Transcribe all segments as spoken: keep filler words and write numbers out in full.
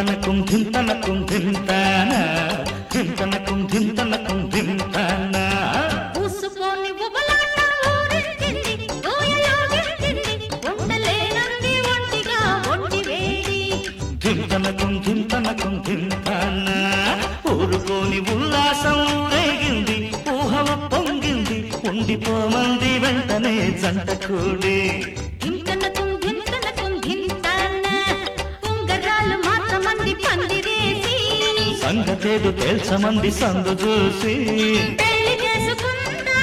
ధింతనకుం ధింతనకుం ధింతాన ధింతనకుం ధింతనకుం ధింతాన ఊసుపోని ఉబలాట ఊరించింది ఊయలోగించింది ఉండలేనంది ఒంటిగా ఒంటి వేడి ధింతనకుం ధింతనకుం ధింతాన ఊరుకోని ఉల్లాసం రేగింది ఊహవ పొంగింది ఉండిపోమంది వెంటనే జంట కూడి ధింతనకుం ధింతనకుం ధింతాన ఉంగరాలు మాత్రమంది పందిరేసి సంగతేదు తేల్చమంది సందు చూసి పెళ్లి చేసుకుందా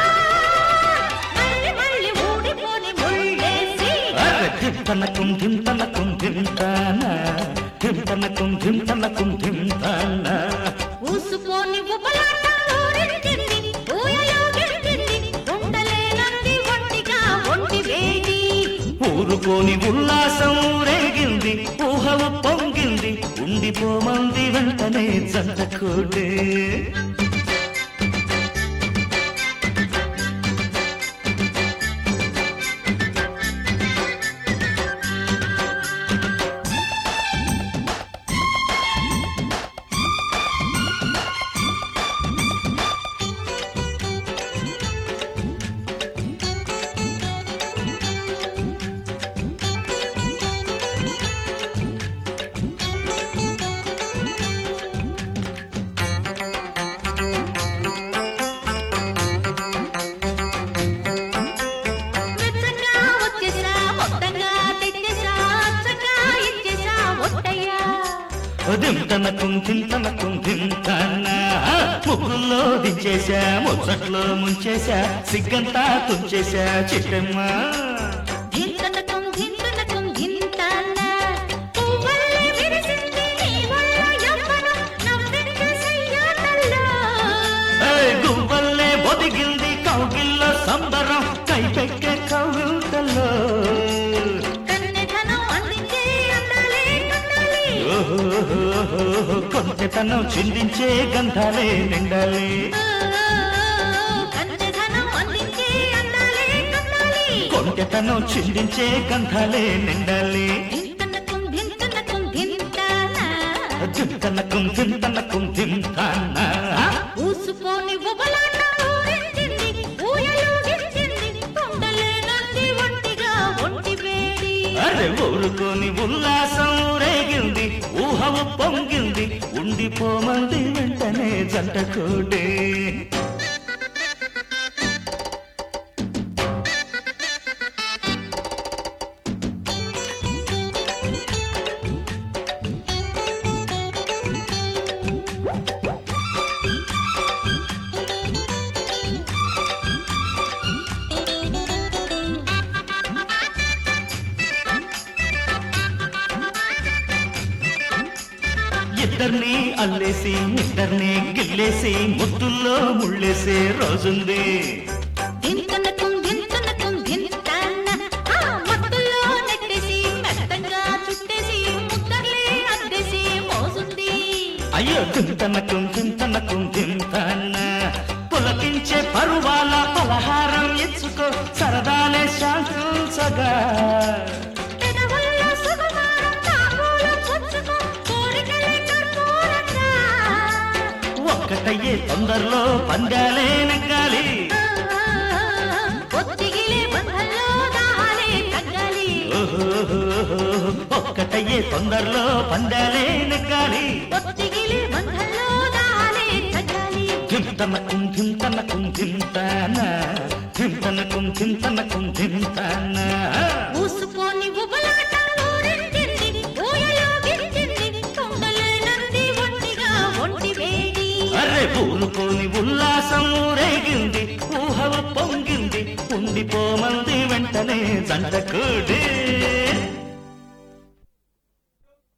మళ్ళీ మళ్ళీ ఊడిపోని ముళ్ళేసి ధింతనకుం ధింతనకుం ధింతాన ధింతనకుం ధింతనకుం ధింతాన ఊసుపోని ఉబలాట ఊరించింది ఊయలోగించింది ఉండలేనంది ఒంటిగా ఒంటి వేడి ఊరుకోని ఉల్లాసం రేగింది ఊహవ పొంగింది ఉండిపోమంది వెంటనే జంట కూడే మెచ్చగా వచ్చేసా మొత్తంగా తెచ్చేసా అచ్చగా ఇచ్చేసా ఒట్టయ్యా దింతనకుం దింతనకుం దింతన ముగ్గుల్లో దించేశా ముచ్చట్లో ముంచేశా సిగ్గంతా తుంచేశా చిట్టమ్మ ధింతనకుం ధింతనకుం ధింతాన పువ్వల్లే విరిసింది నీ వల్ల యవ్వనం నవ్వింది సయ్యాటల్లో ఏయ్ గువ్వల్లే ఒదిగింది కౌగిల్లో సంబరం కైపెక్కే కౌగిల్తల్లో కన్నెతనం అందించే అందాలే కండాలి ఓహో కొంటెతనం చిందించే గంధాలే నిండాలి కన్నెతనం అందించే అందాలే కండాలి కొంటెతనం చిందించే గంధాలే నిండాలి ధింతనకుం ధింతనకుం ధింతాన దింతనకుం దింతనకుం దింతాన ఊసుపోని ఉబలాట ఊరించింది ఊయలోగించింది ఉండలేనంది ఒంటిగా ఒంటి వేడి అరే ఊరుకోని ఉల్లాసం రేగింది ఊహవ పొంగింది ఉండిపోమంది వెంటనే జంట కూడే ఇద్దర్ని అల్లేసి ఇద్దర్ని గిల్లేసి ముద్దుల్లో ముళ్ళేసే రోజుంది ధింతనకుం ధింతనకుం ధింతాన ఆ మత్తులో నెట్టేసి మెత్తంగా చుట్టేసి ముద్దర్లే అద్దేసి మోసుంది అయ్యో దింతనకుం దింతనకుం దింతన పులకించే పరువాల పలహారం ఇచ్చుకో సరదాలే శాంతించగా పెదవుల్లో సుకుమారం తాంబూలం పుచ్చుకో కోరికలే కర్పూరంగా ఒక్కటయ్యే తొందరలో పందాలే నెగ్గాలి ఒత్తిగిలే బంధంలో దాహాలే తగ్గాలి ఓహో ఒక్కటయ్యే తొందరలో పందాలే నెగ్గాలి ఒత్తిగిలే బంధంలో దాహాలే తగ్గాలి ధింతనకుం ధింతనకుం ధింతాన ధింతనకుం ధింతనకుం ధింతాన ఊసుపోని ఉబలాట ఊరించింది ఊయలోగించింది ఉండలేనంది ఒంటిగా ఒంటి వేడి అరే ఊరుకోని ఉల్లాసం రేగింది ఊహవ పొంగింది ఉండిపోమంది వెంటనే జంట కూడి